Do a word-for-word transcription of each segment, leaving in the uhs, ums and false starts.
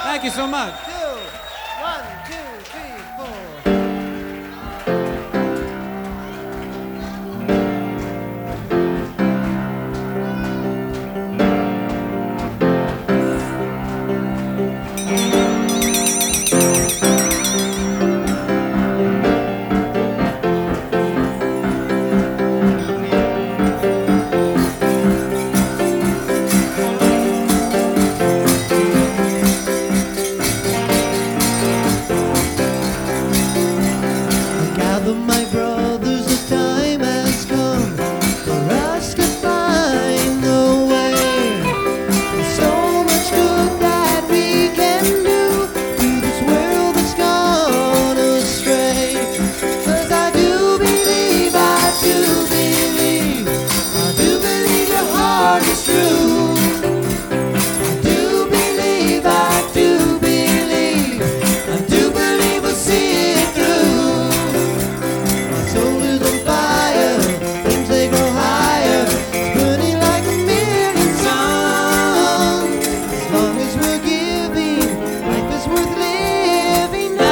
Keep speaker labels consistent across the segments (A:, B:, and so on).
A: Thank you so much.
B: Two. One, two, three, four. Gather my brothers, the time has come for us to find the way. There's so much good that we can do to this world that's gone astray. 'Cause I do believe, I do believe, I do believe your heart is true. I do believe, I do believe, I do believe we'll see it through. My soul is on fire, flames they grow higher, it's burning like a million suns. As long as we're giving, life is worth living now.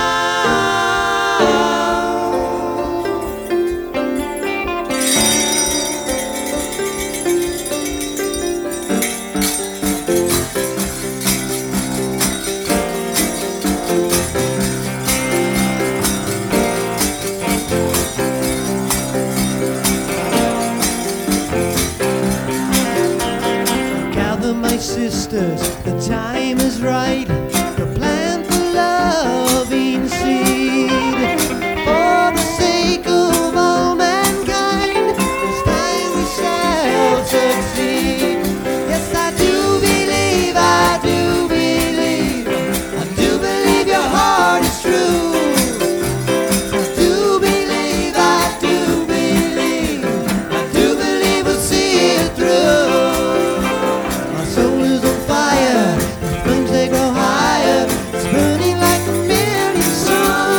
B: Gather my sisters, the time is right to plant the loving seed. For the sake of all mankind, this time we shall succeed. Yes, I do believe, I do believe, I do believe your heart is true. I do believe, I do believe, I do believe we'll see it through. My soul is on fire, the flames they grow higher, it's burning like a million suns.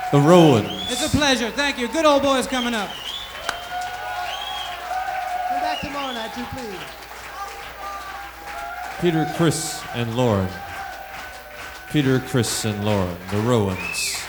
A: The Rowans.
C: It's a pleasure. Thank you. Good old boys coming up.
B: Come back tomorrow night too, please.
A: Peter, Chris, and Lauren. Peter, Chris, and Lauren. The Rowans.